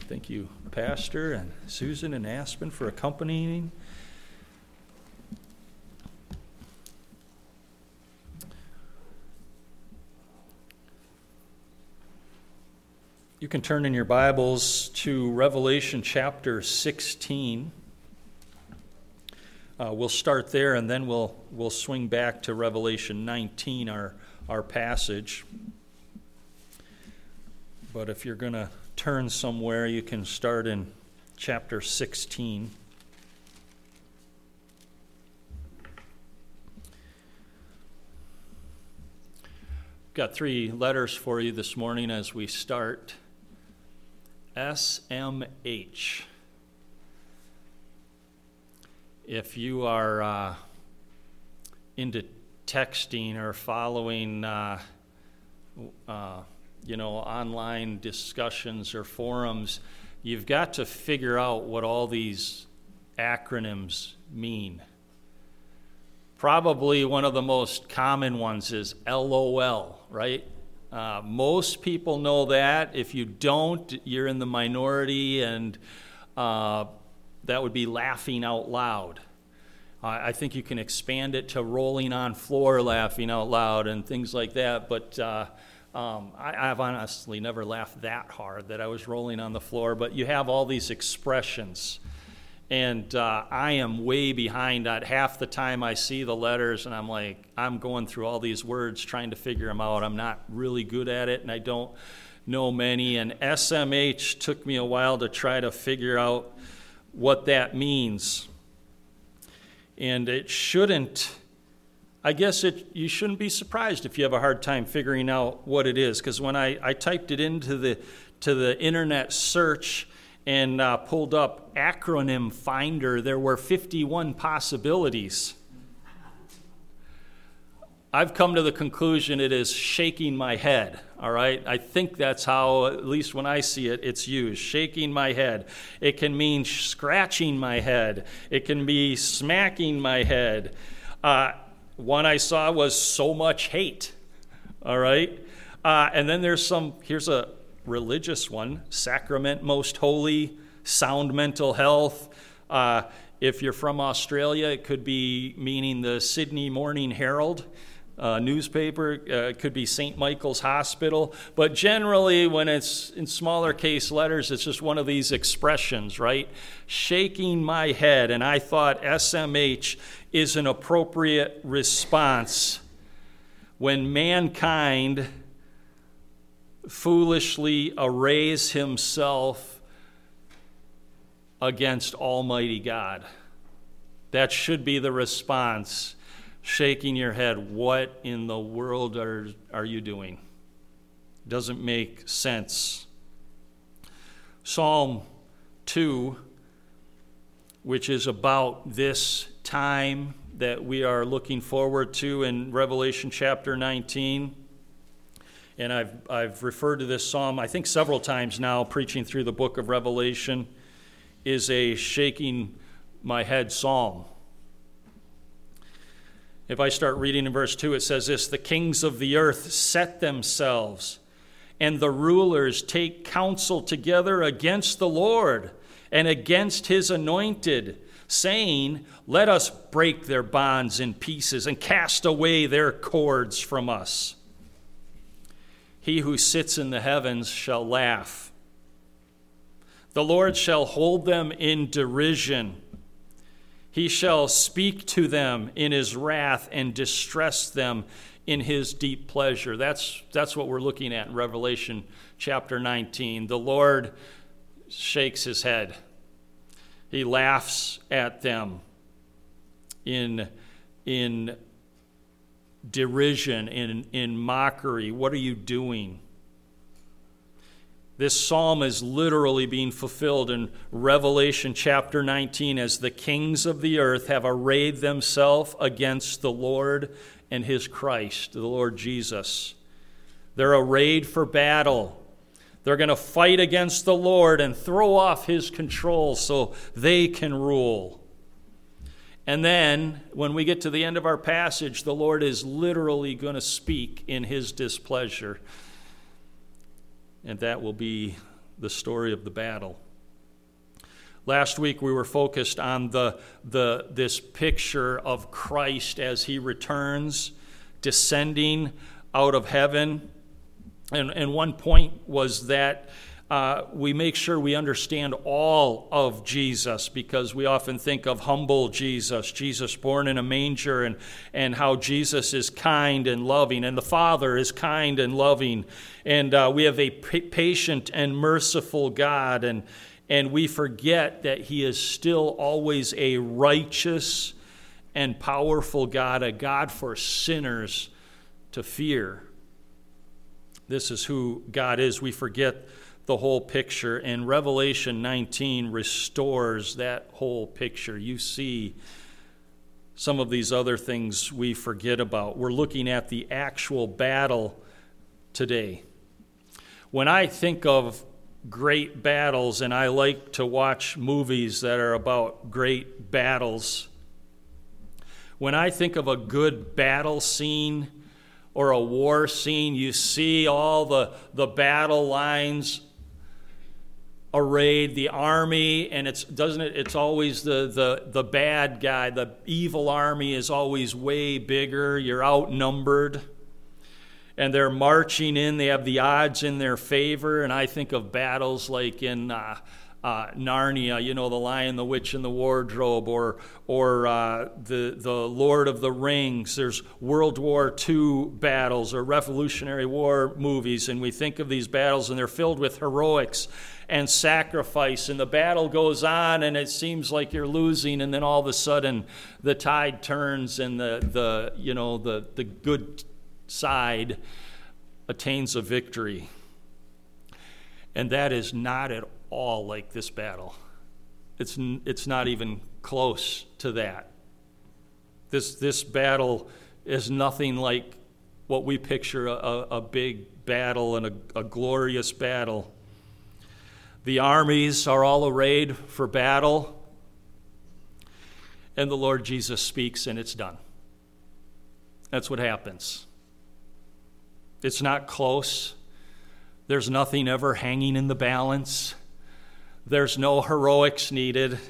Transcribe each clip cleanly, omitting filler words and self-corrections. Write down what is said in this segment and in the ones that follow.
Thank you, Pastor and Susan and Aspen, for accompanying. You can turn in your Bibles to Revelation chapter 16. We'll start there, and then we'll swing back to Revelation 19, our passage. But if you're going to turn somewhere, you can start in chapter 16. Got 3 letters for you this morning as we start. SMH. If you are into texting or following online discussions or forums, you've got to figure out what all these acronyms mean. Probably one of the most common ones is LOL, right? Most people know that. If you don't, you're in the minority, and that would be laughing out loud. I think you can expand it to rolling on floor laughing out loud and things like that, but I've honestly never laughed that hard that I was rolling on the floor. But you have all these expressions, and I am way behind. At half the time I see the letters, and I'm going through all these words trying to figure them out. I'm not really good at it, and I don't know many. And SMH took me a while to try to figure out what that means. And it shouldn't. I guess you shouldn't be surprised if you have a hard time figuring out what it is, because when I typed it into the internet search and pulled up acronym finder, there were 51 possibilities. I've come to the conclusion it is shaking my head, all right? I think that's how, at least when I see it, it's used, shaking my head. It can mean scratching my head. It can be smacking my head. One I saw was so much hate, all right? And then here's a religious one: sacrament most holy, sound mental health. If you're from Australia, it could be meaning the Sydney Morning Herald newspaper. It could be St. Michael's Hospital. But generally, when it's in smaller case letters, it's just one of these expressions, right? Shaking my head. And I thought SMH is an appropriate response when mankind foolishly arrays himself against Almighty God. That should be the response. Shaking your head. What in the world are you doing? Doesn't make sense. Psalm 2, which is about this time that we are looking forward to in Revelation chapter 19. And I've referred to this psalm, I think, several times now, preaching through the book of Revelation, is a shaking my head psalm. If I start reading in verse 2, it says this: "The kings of the earth set themselves, and the rulers take counsel together against the Lord and against his anointed, saying, let us break their bonds in pieces and cast away their cords from us. He who sits in the heavens shall laugh. The Lord shall hold them in derision. He shall speak to them in his wrath and distress them in his deep pleasure." That's what we're looking at in Revelation chapter 19. The Lord shakes his head. He laughs at them in derision, in mockery. What are you doing? This psalm is literally being fulfilled in Revelation chapter 19 as the kings of the earth have arrayed themselves against the Lord and his Christ, the Lord Jesus. They're arrayed for battle. They're going to fight against the Lord and throw off his control so they can rule. And then, when we get to the end of our passage, the Lord is literally going to speak in his displeasure. And that will be the story of the battle. Last week we were focused on this picture of Christ as he returns, descending out of heaven. And one point was that we make sure we understand all of Jesus, because we often think of humble Jesus born in a manger, and how Jesus is kind and loving, and the Father is kind and loving. And we have a patient and merciful God, and we forget that he is still always a righteous and powerful God, a God for sinners to fear. This is who God is. We forget the whole picture, and Revelation 19 restores that whole picture. You see some of these other things we forget about. We're looking at the actual battle today. When I think of great battles, and I like to watch movies that are about great battles, when I think of a good battle scene or a war scene, you see all the battle lines arrayed, the army, and it's always the bad guy. The evil army is always way bigger. You're outnumbered. And they're marching in. They have the odds in their favor. And I think of battles like in Narnia, the Lion, the Witch, and the Wardrobe, or the Lord of the Rings. There's World War II battles or Revolutionary War movies, and we think of these battles, and they're filled with heroics and sacrifice. And the battle goes on, and it seems like you're losing, and then all of a sudden the tide turns, and the good side attains a victory. And that is not at all like this battle. It's not even close to that. This battle is nothing like what we picture a big battle and a glorious battle. The armies are all arrayed for battle, and the Lord Jesus speaks, and it's done. That's what happens. It's not close. There's nothing ever hanging in the balance. There's no heroics needed.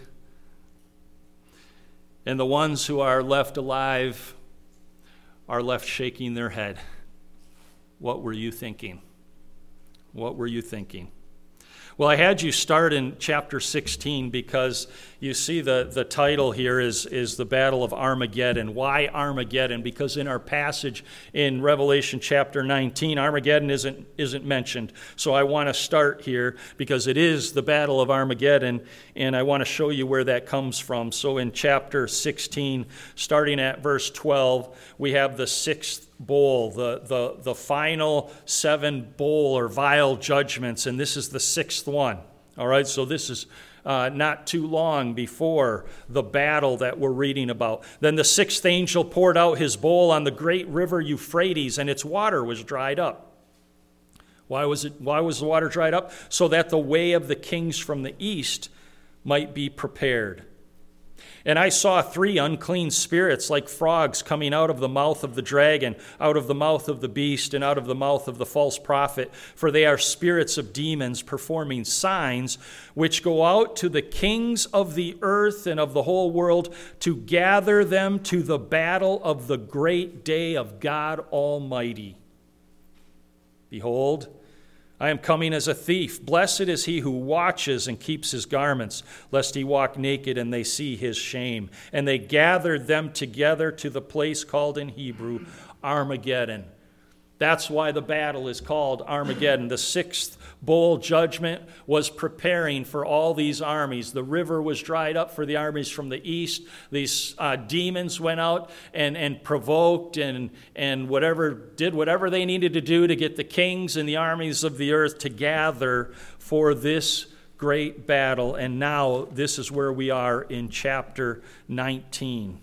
And the ones who are left alive are left shaking their head. What were you thinking? What were you thinking? Well, I had you start in chapter 16 because you see the title here is the Battle of Armageddon. Why Armageddon? Because in our passage in Revelation chapter 19, Armageddon isn't mentioned. So I want to start here because it is the Battle of Armageddon, and I want to show you where that comes from. So in chapter 16, starting at verse 12, we have the sixth bowl, the final 7 bowl or vial judgments, and this is the 6th one. All right, so this is not too long before the battle that we're reading about. Then the 6th angel poured out his bowl on the great river Euphrates, and its water was dried up. Why was the water dried up? So that the way of the kings from the east might be prepared. And I saw 3 unclean spirits like frogs coming out of the mouth of the dragon, out of the mouth of the beast, and out of the mouth of the false prophet. For they are spirits of demons performing signs, which go out to the kings of the earth and of the whole world to gather them to the battle of the great day of God Almighty. Behold, I am coming as a thief. Blessed is he who watches and keeps his garments, lest he walk naked and they see his shame. And they gathered them together to the place called in Hebrew Armageddon. That's why the battle is called Armageddon. The 6th bowl judgment was preparing for all these armies. The river was dried up for the armies from the east. These demons went out and provoked and did whatever they needed to do to get the kings and the armies of the earth to gather for this great battle. And now this is where we are in chapter 19.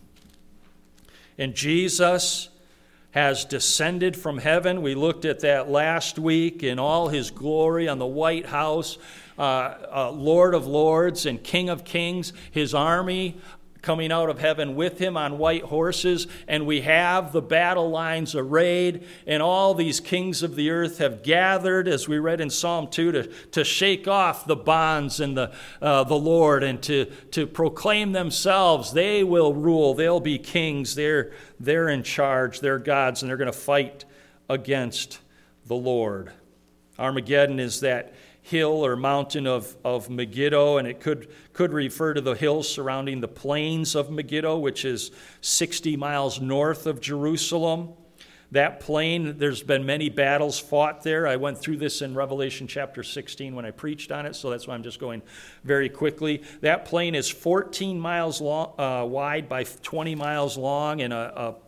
And Jesus has descended from heaven. We looked at that last week in all his glory on the White House, Lord of Lords and King of Kings. His army coming out of heaven with him on white horses, and we have the battle lines arrayed, and all these kings of the earth have gathered, as we read in Psalm 2, to shake off the bonds and the Lord, and to proclaim themselves. They will rule. They'll be kings. They're in charge. They're gods, and they're going to fight against the Lord. Armageddon is that hill or mountain of Megiddo, and it could refer to the hills surrounding the plains of Megiddo, which is 60 miles north of Jerusalem. That plain, there's been many battles fought there. I went through this in Revelation chapter 16 when I preached on it, so that's why I'm just going very quickly. That plain is 14 miles long, wide by 20 miles long, and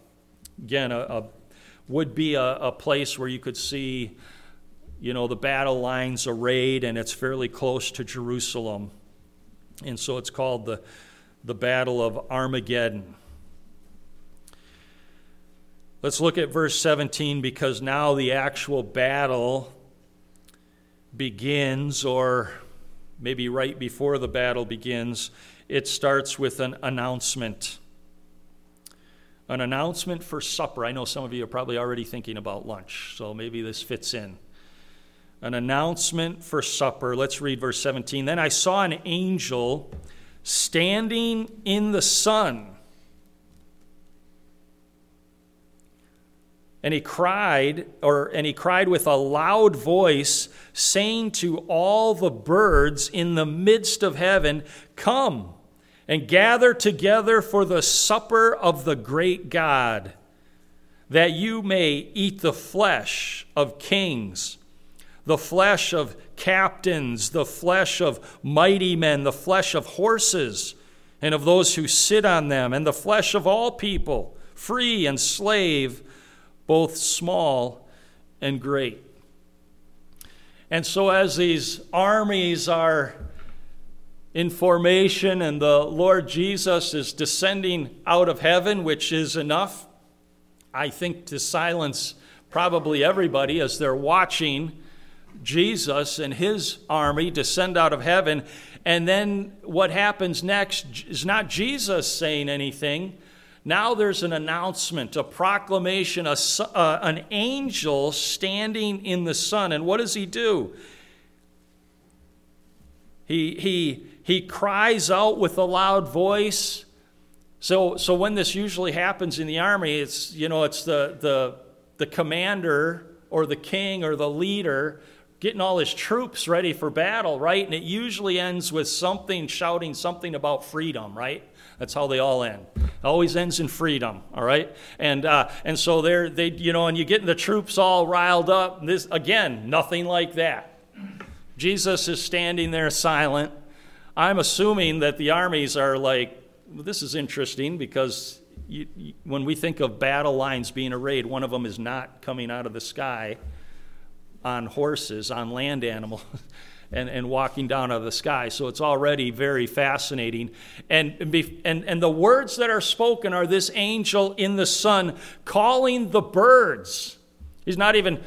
would be a place where you could see, the battle lines arrayed, and it's fairly close to Jerusalem. And so it's called the Battle of Armageddon. Let's look at verse 17, because now the actual battle begins, or maybe right before the battle begins. It starts with an announcement. An announcement for supper. I know some of you are probably already thinking about lunch, so maybe this fits in. An announcement for supper. Let's read verse 17. Then I saw an angel standing in the sun, and he cried with a loud voice, saying to all the birds in the midst of heaven, "Come and gather together for the supper of the great God, that you may eat the flesh of kings, the flesh of captains, the flesh of mighty men, the flesh of horses and of those who sit on them, and the flesh of all people, free and slave, both small and great." And so as these armies are in formation and the Lord Jesus is descending out of heaven, which is enough, I think, to silence probably everybody as they're watching Jesus and his army descend out of heaven. And then what happens next is not Jesus saying anything. Now there's an announcement, a proclamation, an angel standing in the sun. And what does he do? He cries out with a loud voice. So when this usually happens in the army, it's the commander or the king or the leader getting all his troops ready for battle, right? And it usually ends with something shouting something about freedom, right? That's how they all end. It always ends in freedom, all right? And so and you get the troops all riled up. This again, nothing like that. Jesus is standing there silent. I'm assuming that the armies are like, well, this is interesting, because when we think of battle lines being arrayed, one of them is not coming out of the sky on horses, on land animals, and walking down out of the sky. So it's already very fascinating. And the words that are spoken are this angel in the sun calling the birds. He's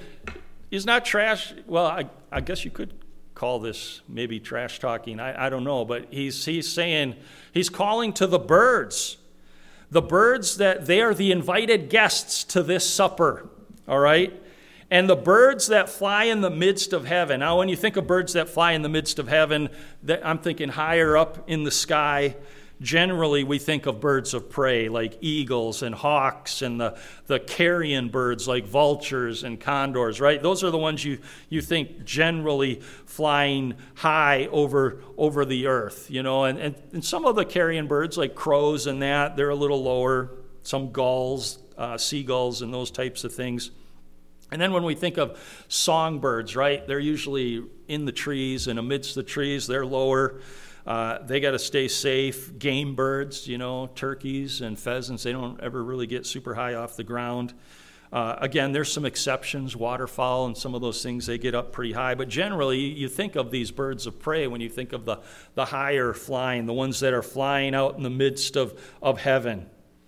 not trash. Well, I guess you could call this maybe trash talking. I don't know. But he's saying, he's calling to the birds. The birds, that they are the invited guests to this supper. All right? And the birds that fly in the midst of heaven. Now, when you think of birds that fly in the midst of heaven, I'm thinking higher up in the sky. Generally, we think of birds of prey like eagles and hawks, and the carrion birds like vultures and condors, right? Those are the ones you think generally flying high over the earth, And some of the carrion birds like crows and that, they're a little lower. Some gulls, seagulls, and those types of things. And then when we think of songbirds, right, they're usually in the trees and amidst the trees. They're lower. They got to stay safe. Game birds, turkeys and pheasants, they don't ever really get super high off the ground. Again, there's some exceptions. Waterfowl and some of those things, they get up pretty high. But generally, you think of these birds of prey when you think of the higher flying, the ones that are flying out in the midst of heaven.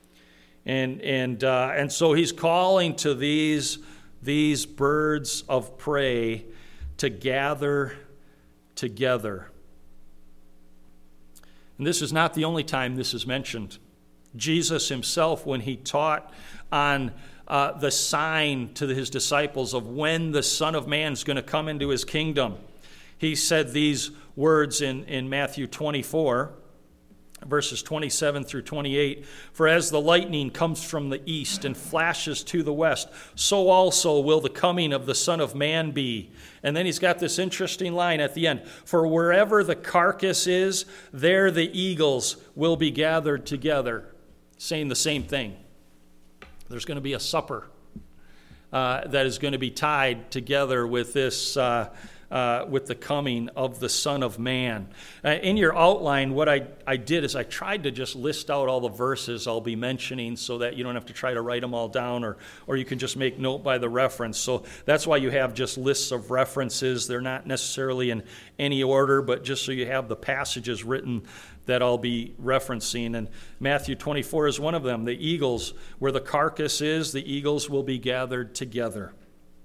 And so he's calling to these birds of prey to gather together. And this is not the only time this is mentioned. Jesus himself, when he taught on the sign to his disciples of when the Son of Man is going to come into his kingdom, he said these words in Matthew 24, verses 27 through 28. For as the lightning comes from the east and flashes to the west, so also will the coming of the Son of Man be. And then he's got this interesting line at the end. For wherever the carcass is, there the eagles will be gathered together. Saying the same thing. There's going to be a supper that is going to be tied together with this, with the coming of the Son of Man. In your outline, what I did is I tried to just list out all the verses I'll be mentioning so that you don't have to try to write them all down, or you can just make note by the reference. So that's why you have just lists of references. They're not necessarily in any order, but just so you have the passages written that I'll be referencing. And Matthew 24 is one of them. The eagles, where the carcass is, the eagles will be gathered together.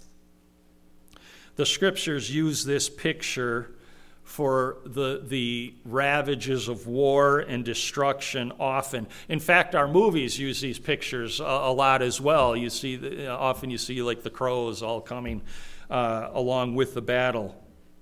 The scriptures use this picture for the ravages of war and destruction often. In fact, our movies use these pictures a lot as well. You see, often you see like the crows all coming along with the battle.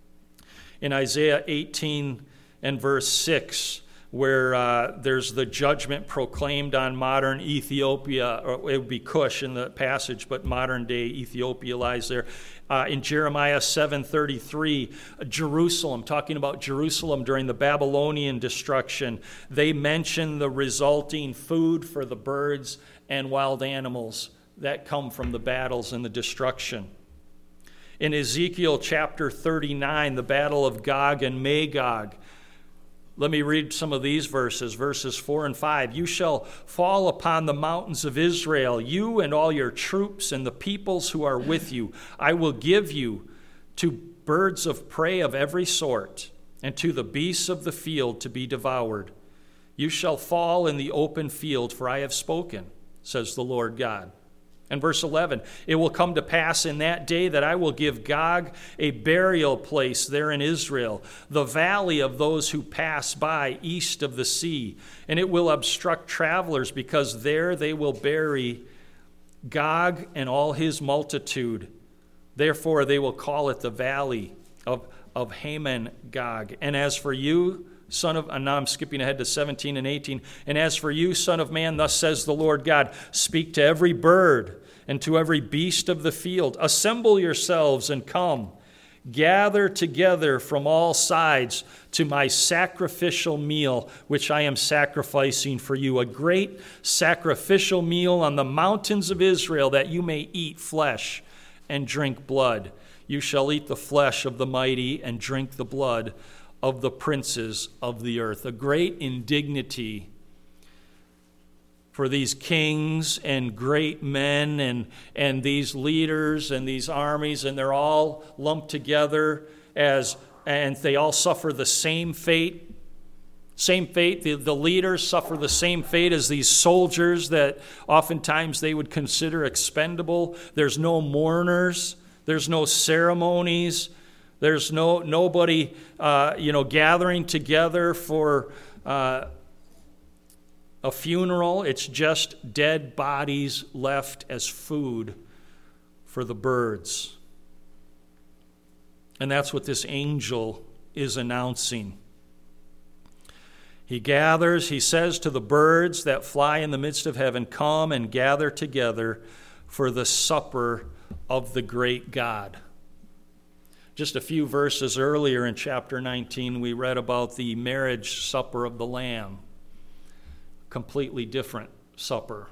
In Isaiah 18 and verse 6, where there's the judgment proclaimed on modern Ethiopia, or it would be Cush in the passage, but modern-day Ethiopia lies there. In Jeremiah 7:33, Jerusalem, talking about Jerusalem during the Babylonian destruction, they mention the resulting food for the birds and wild animals that come from the battles and the destruction. In Ezekiel chapter 39, the battle of Gog and Magog, let me read some of these verses 4 and 5. You shall fall upon the mountains of Israel, you and all your troops and the peoples who are with you. I will give you to birds of prey of every sort, and to the beasts of the field to be devoured. You shall fall in the open field, for I have spoken, says the Lord God. And verse 11, it will come to pass in that day that I will give Gog a burial place there in Israel, the valley of those who pass by east of the sea. And it will obstruct travelers, because there they will bury Gog and all his multitude. Therefore they will call it the valley of Haman Gog. And as for you, and now I'm skipping ahead to 17 and 18. And as for you, Son of Man, thus says the Lord God, speak to every bird and to every beast of the field. Assemble yourselves and come. Gather together from all sides to my sacrificial meal, which I am sacrificing for you. A great sacrificial meal on the mountains of Israel, that you may eat flesh and drink blood. You shall eat the flesh of the mighty and drink the blood of the princes of the earth. A great indignity for these kings and great men and these leaders and these armies, and they're all lumped together and they all suffer the same fate. Same fate. The leaders suffer the same fate as these soldiers that oftentimes they would consider expendable. There's no mourners. There's no ceremonies. There's nobody, gathering together for a funeral. It's just dead bodies left as food for the birds. And that's what this angel is announcing. He says to the birds that fly in the midst of heaven, come and gather together for the supper of the great God. Just a few verses earlier in chapter 19, we read about the marriage supper of the Lamb. Completely different supper.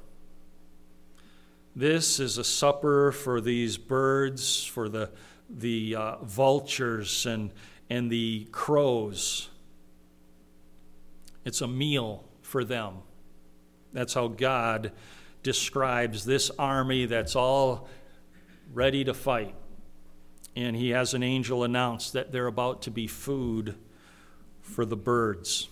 This is a supper for these birds, for the vultures and the crows. It's a meal for them. That's how God describes this army that's all ready to fight. And he has an angel announce that they're about to be food for the birds.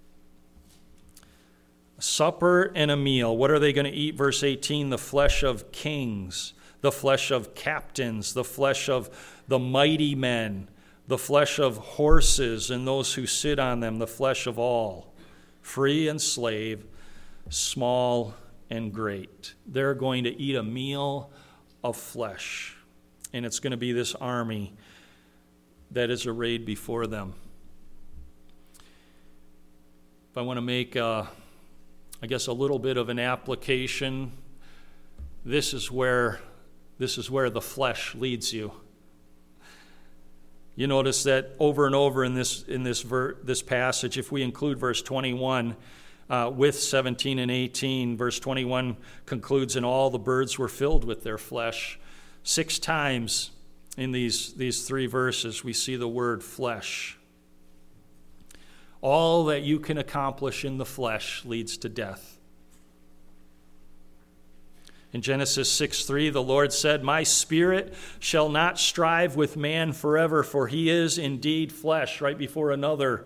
A supper and a meal. What are they going to eat? Verse 18, the flesh of kings, the flesh of captains, the flesh of the mighty men, the flesh of horses and those who sit on them, the flesh of all. free and slave, small and great. They're going to eat a meal of flesh, and it's going to be this army that is arrayed before them. If I want to make, a little bit of an application, this is where the flesh leads you. You notice that over and over in this passage, if we include verse 21 with 17 and 18, verse 21 concludes, and all the birds were filled with their flesh. 6 times in these 3 verses we see the word flesh. All that you can accomplish in the flesh leads to death. In Genesis 6:3, the Lord said, "My spirit shall not strive with man forever, for he is indeed flesh," right before another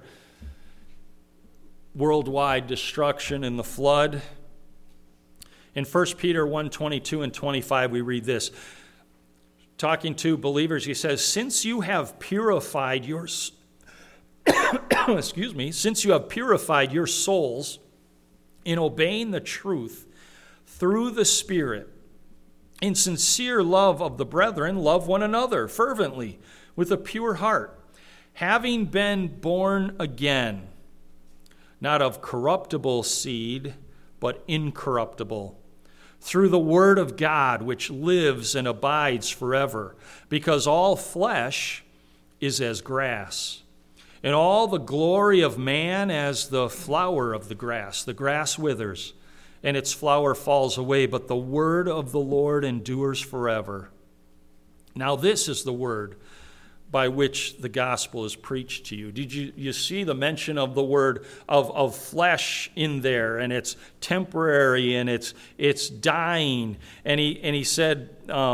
worldwide destruction in the flood. In 1 Peter 1:22 and 25, we read this. Talking to believers, he says, "Since you have purified your since you have purified your souls in obeying the truth through the Spirit, in sincere love of the brethren, love one another fervently with a pure heart, having been born again, not of corruptible seed, but incorruptible, through the word of God, which lives and abides forever, because all flesh is as grass, and all the glory of man as the flower of the grass. The grass withers, and its flower falls away, but the word of the Lord endures forever. Now this is the word by which the gospel is preached to you." Did you see the mention of the word of flesh in there? And it's temporary, and it's dying. And he said,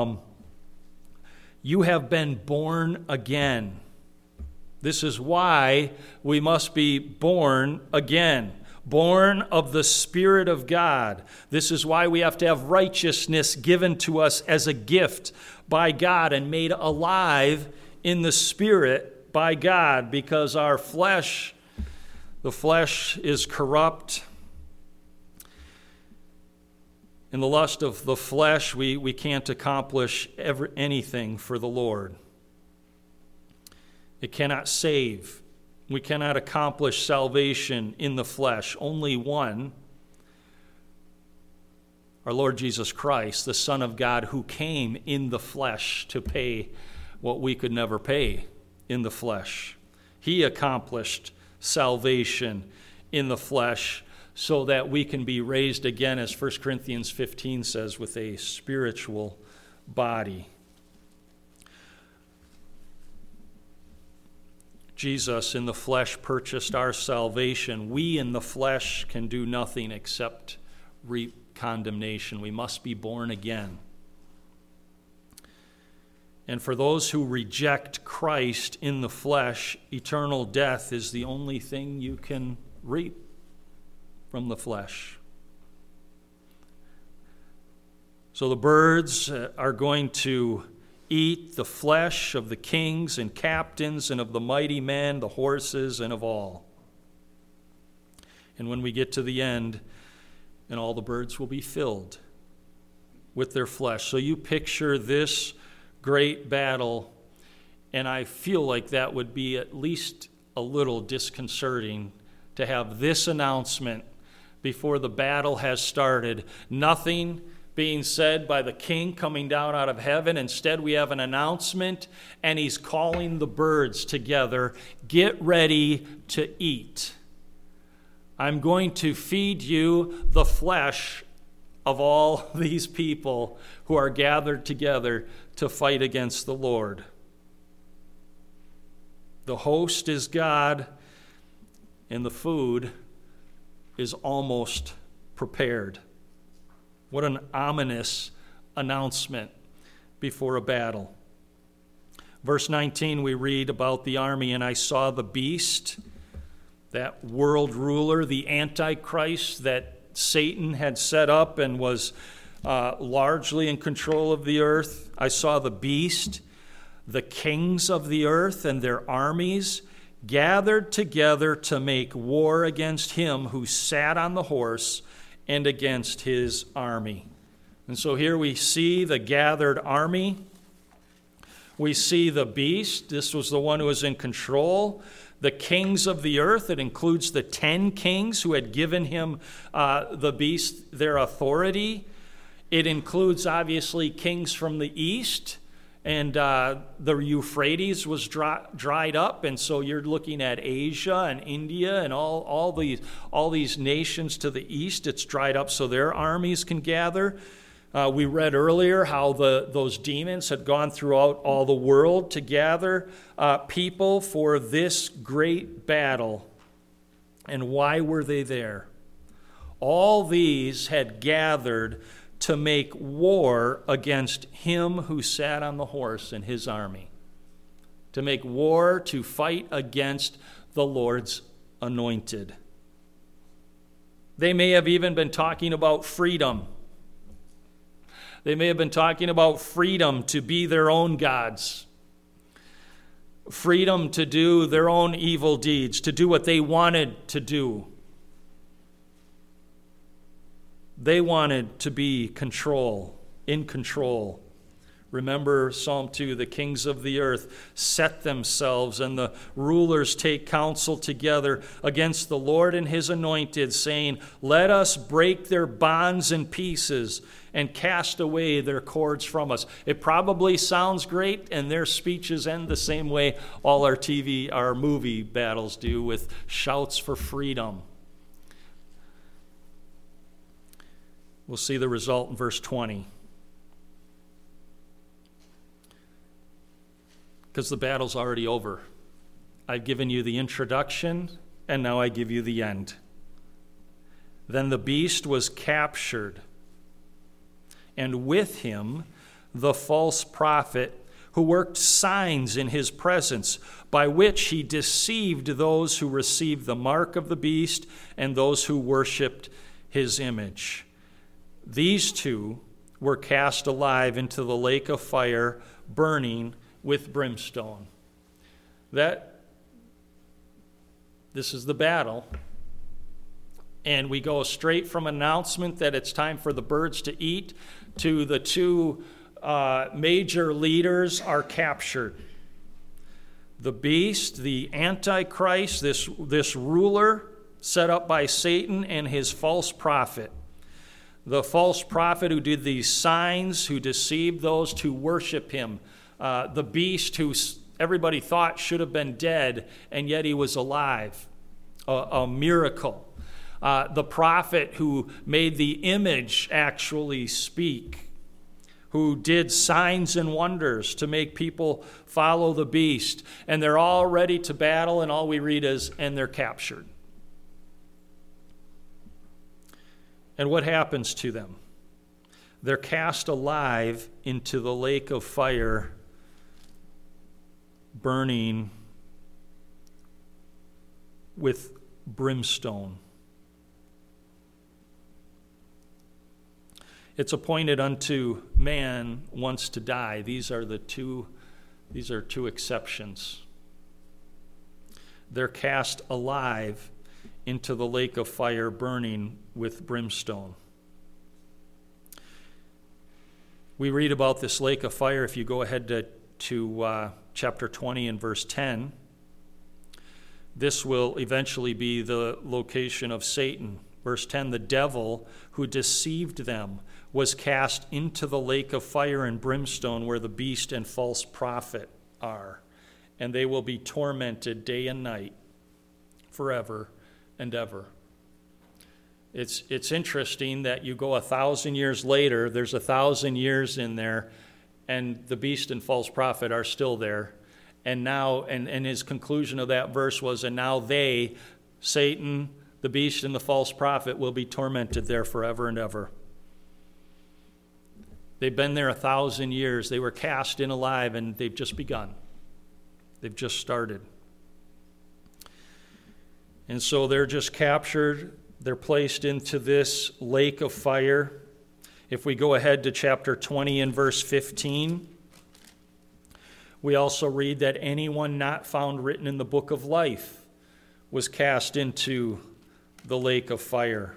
you have been born again. This is why we must be born again. Born of the Spirit of God. This is why we have to have righteousness given to us as a gift by God and made alive in the Spirit by God, because the flesh is corrupt. In the lust of the flesh, we can't accomplish anything for the Lord. It cannot save. We cannot accomplish salvation in the flesh. Only one, our Lord Jesus Christ, the Son of God, who came in the flesh to pay what we could never pay in the flesh. He accomplished salvation in the flesh so that we can be raised again, as 1 Corinthians 15 says, with a spiritual body. Jesus in the flesh purchased our salvation. We in the flesh can do nothing except reap condemnation. We must be born again. And for those who reject Christ in the flesh, eternal death is the only thing you can reap from the flesh. So the birds are going to eat the flesh of the kings and captains and of the mighty men, the horses, and of all. And when we get to the end, and all the birds will be filled with their flesh. So you picture this great battle, and I feel like that would be at least a little disconcerting to have this announcement before the battle has started. Nothing being said by the king coming down out of heaven. Instead, we have an announcement, and he's calling the birds together. Get ready to eat. I'm going to feed you the flesh of all these people who are gathered together to fight against the Lord. The host is God, and the food is almost prepared. What an ominous announcement before a battle. Verse 19, we read about the army, and I saw the beast, that world ruler, the Antichrist that Satan had set up and was largely in control of the earth. I saw the beast, the kings of the earth and their armies gathered together to make war against him who sat on the horse and against his army. And so here we see the gathered army. We see the beast. This was the one who was in control. The kings of the earth. It includes the 10 kings who had given him, the beast, their authority. It includes, obviously, kings from the east. And the Euphrates was dried up, and so you're looking at Asia and India and all these nations to the east. It's dried up so their armies can gather. We read earlier how those demons had gone throughout all the world to gather people for this great battle. And why were they there? All these had gathered to make war against him who sat on the horse and his army. To make war, to fight against the Lord's anointed. They may have even been talking about freedom. They may have been talking about freedom to be their own gods. Freedom to do their own evil deeds, to do what they wanted to do. They wanted to be in control. Remember Psalm 2, the kings of the earth set themselves, and the rulers take counsel together against the Lord and his anointed, saying, let us break their bonds in pieces and cast away their cords from us. It probably sounds great, and their speeches end the same way all our movie battles do, with shouts for freedom. We'll see the result in verse 20. Because the battle's already over. I've given you the introduction, and now I give you the end. Then the beast was captured, and with him the false prophet who worked signs in his presence, by which he deceived those who received the mark of the beast and those who worshipped his image. These two were cast alive into the lake of fire, burning with brimstone. This is the battle. And we go straight from announcement that it's time for the birds to eat to the two major leaders are captured. The beast, the Antichrist, this ruler set up by Satan, and his false prophet. The false prophet who did these signs, who deceived those to worship him. The beast who everybody thought should have been dead, and yet he was alive. A miracle. The prophet who made the image actually speak, who did signs and wonders to make people follow the beast. And they're all ready to battle, and all we read is, and they're captured. And what happens to them? They're cast alive into the lake of fire, burning with brimstone. It's appointed unto man once to die. These are two exceptions. They're cast alive into the lake of fire, burning with brimstone. We read about this lake of fire if you go ahead to chapter 20 and verse 10. This will eventually be the location of Satan. Verse 10, the devil who deceived them was cast into the lake of fire and brimstone, where the beast and false prophet are, and they will be tormented day and night forever and ever. It's interesting that you go 1,000 years later, there's 1,000 years in there, and the beast and false prophet are still there. And now, and his conclusion of that verse was, and now they, Satan, the beast, and the false prophet, will be tormented there forever and ever. They've been there 1,000 years. They were cast in alive, and they've just begun. They've just started. And so they're just captured. They're placed into this lake of fire. If we go ahead to chapter 20 and verse 15, We also read that anyone not found written in the book of life was cast into the lake of fire.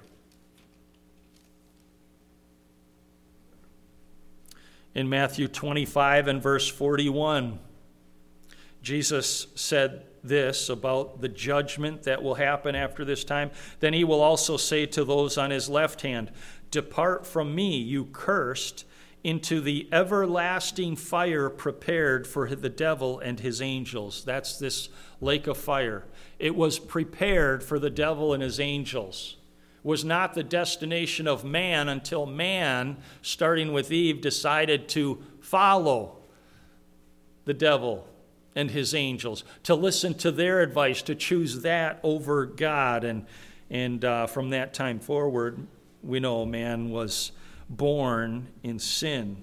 In Matthew 25 and verse 41, Jesus said this about the judgment that will happen after this time. Then he will also say to those on his left hand, "Depart from me, you cursed, into the everlasting fire prepared for the devil and his angels." That's this lake of fire. It was prepared for the devil and his angels. It was not the destination of man until man, starting with Eve, decided to follow the devil and his angels, to listen to their advice, to choose that over God. And from that time forward, we know man was born in sin.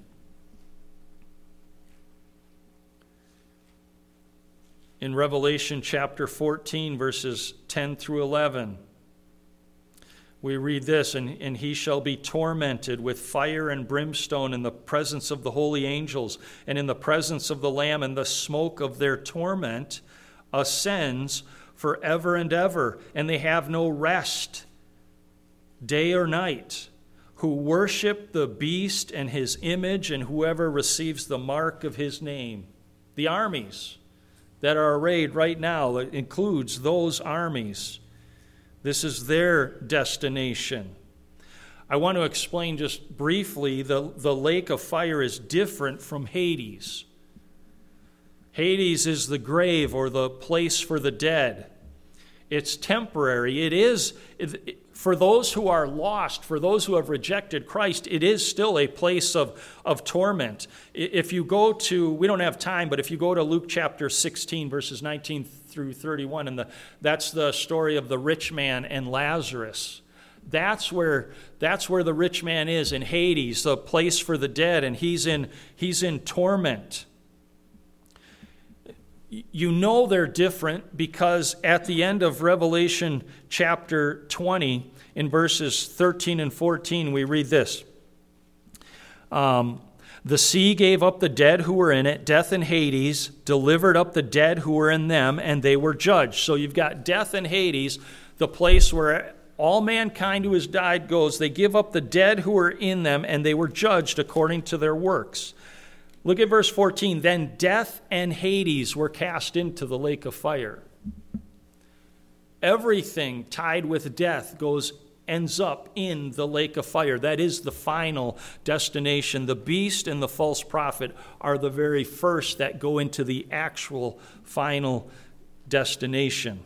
In Revelation chapter 14, verses 10 through 11, we read this, and he shall be tormented with fire and brimstone in the presence of the holy angels and in the presence of the Lamb, and the smoke of their torment ascends forever and ever, and they have no rest, day or night, who worship the beast and his image, and whoever receives the mark of his name. The armies that are arrayed right now, it includes those armies. This is their destination. I want to explain just briefly, the lake of fire is different from Hades. Hades is the grave or the place for the dead. It's temporary. It is, for those who are lost, for those who have rejected Christ, it is still a place of torment. If you go to, we don't have time, but if you go to Luke chapter 16, verses 19 through 31, and that's the story of the rich man and Lazarus. That's where the rich man is, in Hades, the place for the dead, and he's in torment. You know they're different because at the end of Revelation chapter 20, in verses 13 and 14, we read this. The sea gave up the dead who were in it, death and Hades delivered up the dead who were in them, and they were judged. So you've got death and Hades, the place where all mankind who has died goes. They give up the dead who were in them, and they were judged according to their works. Look at verse 14. Then death and Hades were cast into the lake of fire. Everything tied with death ends up in the lake of fire. That is the final destination. The beast and the false prophet are the very first that go into the actual final destination.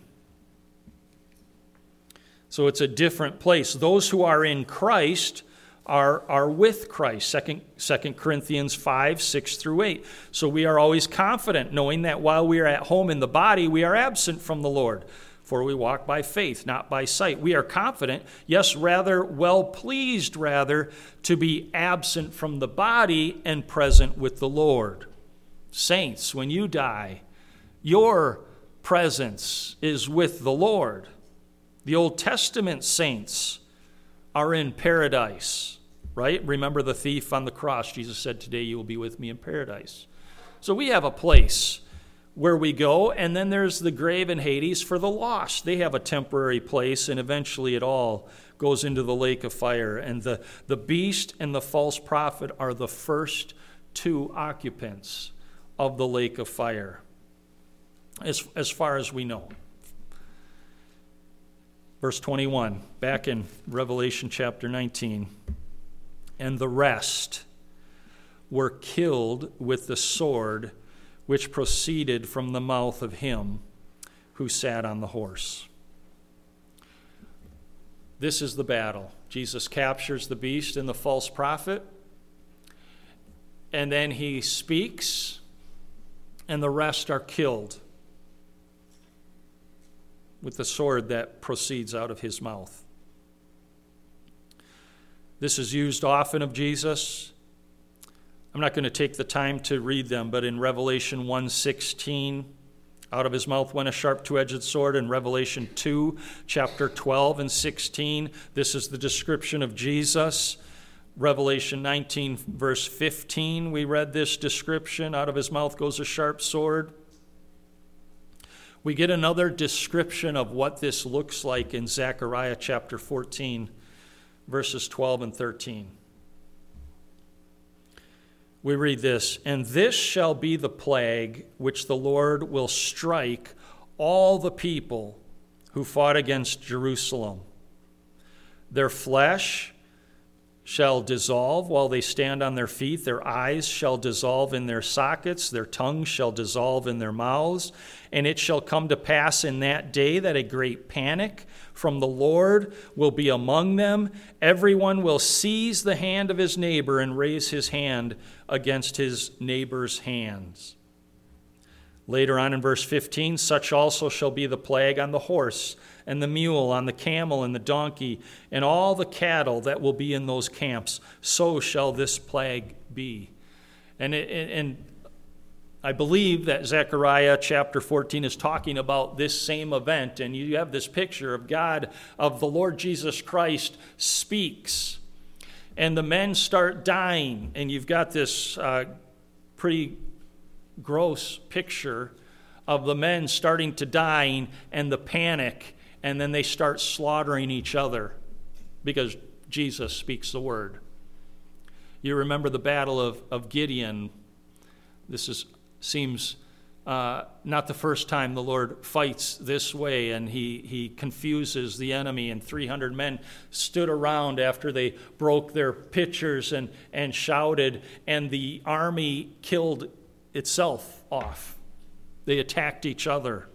So it's a different place. Those who are in Christ are with Christ. 2 Corinthians 5, 6 through 8. So we are always confident, knowing that while we are at home in the body, we are absent from the Lord. For we walk by faith, not by sight. We are confident, yes, rather well pleased, rather, to be absent from the body and present with the Lord. Saints, when you die, your presence is with the Lord. The Old Testament saints are in paradise, right? Remember the thief on the cross. Jesus said, "Today you will be with me in paradise." So we have a place where we go, and then there's the grave in Hades for the lost. They have a temporary place, and eventually it all goes into the lake of fire. And the beast and the false prophet are the first two occupants of the lake of fire, as far as we know. Verse 21, back in Revelation chapter 19. And the rest were killed with the sword which proceeded from the mouth of him who sat on the horse. This is the battle. Jesus captures the beast and the false prophet, and then he speaks, and the rest are killed with the sword that proceeds out of his mouth. This is used often of Jesus. I'm not going to take the time to read them, but in Revelation 1:16, out of his mouth went a sharp two-edged sword. In Revelation 2, chapter 12 and 16, this is the description of Jesus Revelation 19, verse 15, we read this description, out of his mouth goes a sharp sword. We get another description of what this looks like in Zechariah chapter 14, verses 12 and 13. We read this, "And this shall be the plague which the Lord will strike all the people who fought against Jerusalem. Their flesh shall dissolve while they stand on their feet. Their eyes shall dissolve in their sockets. Their tongues shall dissolve in their mouths. And it shall come to pass in that day that a great panic from the Lord will be among them. Everyone will seize the hand of his neighbor and raise his hand against his neighbor's hands." Later on in verse 15, "Such also shall be the plague on the horse and the mule, on the camel and the donkey, and all the cattle that will be in those camps. So shall this plague be." And I believe that Zechariah chapter 14 is talking about this same event, and you have this picture of God, of the Lord Jesus Christ speaks, and the men start dying, and you've got this pretty gross picture of the men starting to die and the panic, and then they start slaughtering each other because Jesus speaks the word. You remember the battle of Gideon. This seems not the first time the Lord fights this way, and he confuses the enemy, and 300 men stood around after they broke their pitchers and shouted, and the army killed itself off. They attacked each other.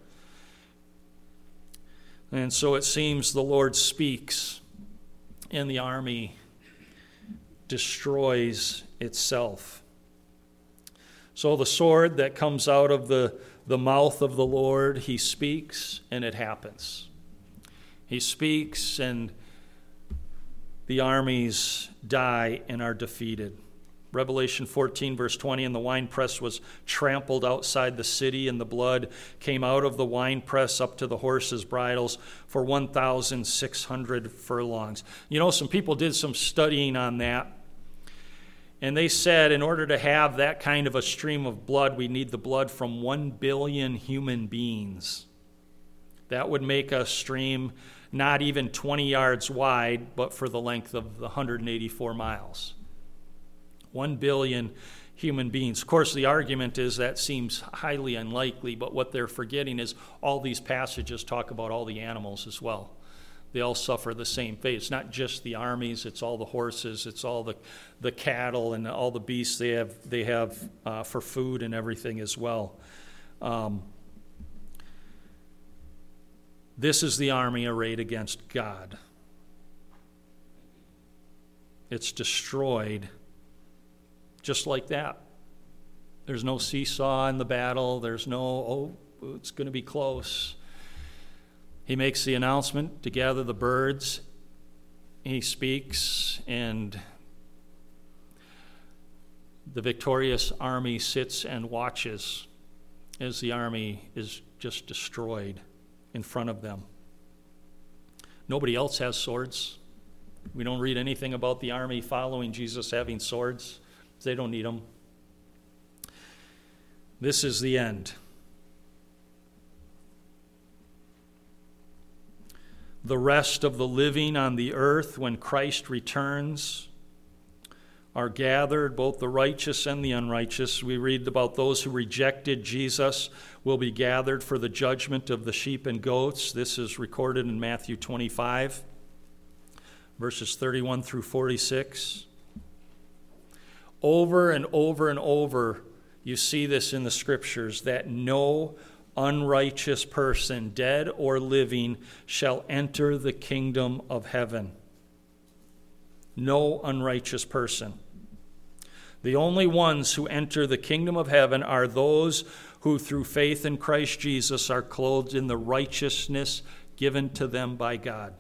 And so it seems the Lord speaks, and the army destroys itself. So the sword that comes out of the mouth of the Lord, he speaks, and it happens. He speaks, and the armies die and are defeated. Revelation 14, verse 20, "And the winepress was trampled outside the city, and the blood came out of the winepress up to the horses' bridles for 1,600 furlongs." You know, some people did some studying on that, and they said in order to have that kind of a stream of blood, we need the blood from 1 billion human beings. That would make a stream not even 20 yards wide, but for the length of the 184 miles. 1 billion human beings. Of course, the argument is that seems highly unlikely, but what they're forgetting is all these passages talk about all the animals as well. They all suffer the same fate. It's not just the armies, it's all the horses, it's all the cattle and all the beasts they have for food and everything as well. This is the army arrayed against God. It's destroyed just like that. There's no seesaw in the battle. There's no, it's going to be close. He makes the announcement to gather the birds. He speaks, and the victorious army sits and watches as the army is just destroyed in front of them. Nobody else has swords. We don't read anything about the army following Jesus having swords. They don't need them. This is the end. The rest of the living on the earth, when Christ returns, are gathered, both the righteous and the unrighteous. We read about those who rejected Jesus will be gathered for the judgment of the sheep and goats. This is recorded in Matthew 25, verses 31 through 46. Over and over and over, you see this in the scriptures, that no unrighteous person, dead or living, shall enter the kingdom of heaven. No unrighteous person. The only ones who enter the kingdom of heaven are those who through faith in Christ Jesus are clothed in the righteousness given to them by God.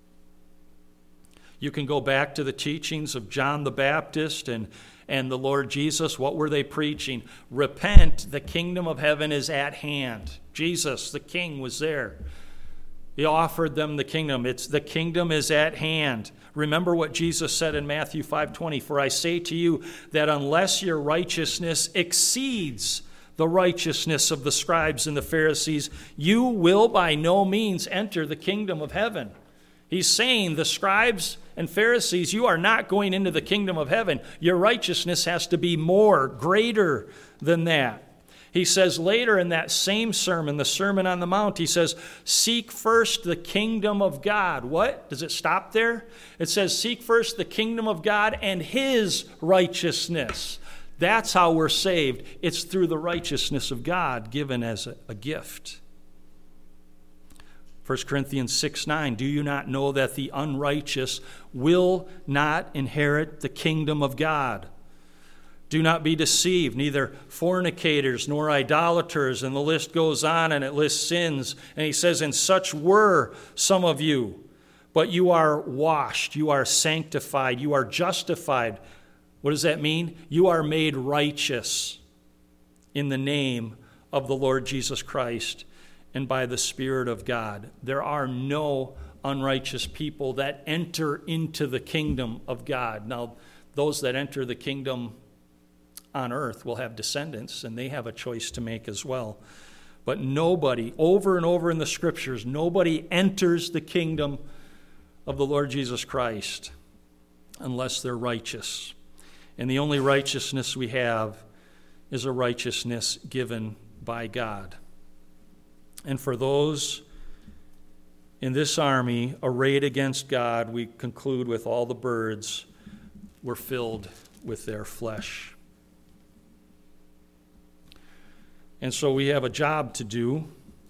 You can go back to the teachings of John the Baptist and the Lord Jesus. What were they preaching? Repent, the kingdom of heaven is at hand. Jesus, the King, was there. He offered them the kingdom. The kingdom is at hand. Remember what Jesus said in Matthew 5:20, "For I say to you that unless your righteousness exceeds the righteousness of the scribes and the Pharisees, you will by no means enter the kingdom of heaven." He's saying the scribes and Pharisees, you are not going into the kingdom of heaven. Your righteousness has to be more, greater than that. He says later in that same sermon, the Sermon on the Mount, he says, "Seek first the kingdom of God." What? Does it stop there? It says, "Seek first the kingdom of God and his righteousness." That's how we're saved. It's through the righteousness of God given as a gift. 1 Corinthians 6:9, "Do you not know that the unrighteous will not inherit the kingdom of God? Do not be deceived, neither fornicators nor idolaters," and the list goes on, and it lists sins. And he says, "And such were some of you, but you are washed, you are sanctified, you are justified." What does that mean? You are made righteous in the name of the Lord Jesus Christ and by the Spirit of God. There are no unrighteous people that enter into the kingdom of God. Now, those that enter the kingdom on earth will have descendants, and they have a choice to make as well. But nobody, over and over in the Scriptures, nobody enters the kingdom of the Lord Jesus Christ unless they're righteous. And the only righteousness we have is a righteousness given by God. And for those in this army arrayed against God, we conclude with all the birds were filled with their flesh. And so we have a job to do.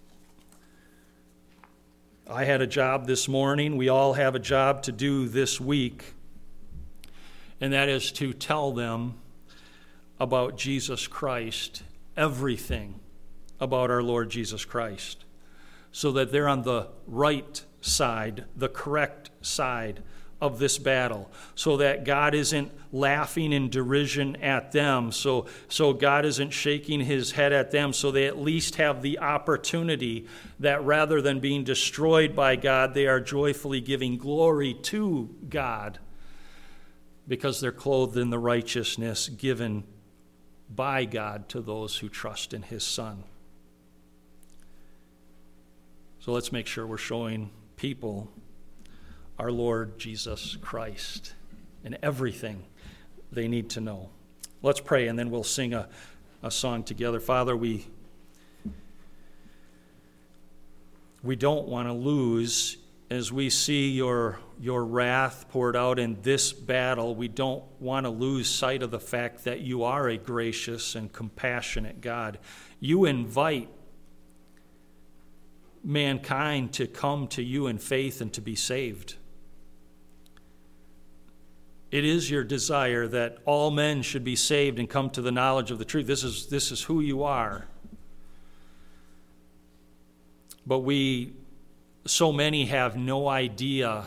I had a job this morning. We all have a job to do this week. And that is to tell them about Jesus Christ, everything about our Lord Jesus Christ, so that they're on the right side, the correct side of this battle, so that God isn't laughing in derision at them, so God isn't shaking his head at them, so they at least have the opportunity that rather than being destroyed by God, they are joyfully giving glory to God because they're clothed in the righteousness given by God to those who trust in his Son. So let's make sure we're showing people our Lord Jesus Christ and everything they need to know. Let's pray, and then we'll sing a song together. Father, we don't want to lose as we see your wrath poured out in this battle. We don't want to lose sight of the fact that you are a gracious and compassionate God. You invite mankind to come to you in faith and to be saved. It is your desire that all men should be saved and come to the knowledge of the truth. This is who you are. But so many have no idea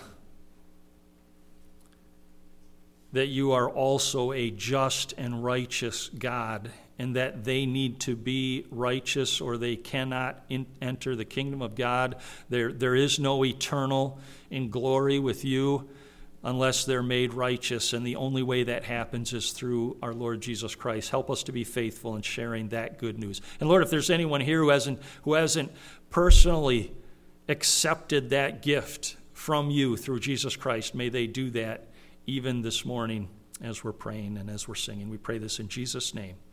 that you are also a just and righteous God, and that they need to be righteous or they cannot enter the kingdom of God. There is no eternal in glory with you unless they're made righteous, and the only way that happens is through our Lord Jesus Christ. Help us to be faithful in sharing that good news. And Lord, if there's anyone here who hasn't personally accepted that gift from you through Jesus Christ, may they do that even this morning as we're praying and as we're singing. We pray this in Jesus' name.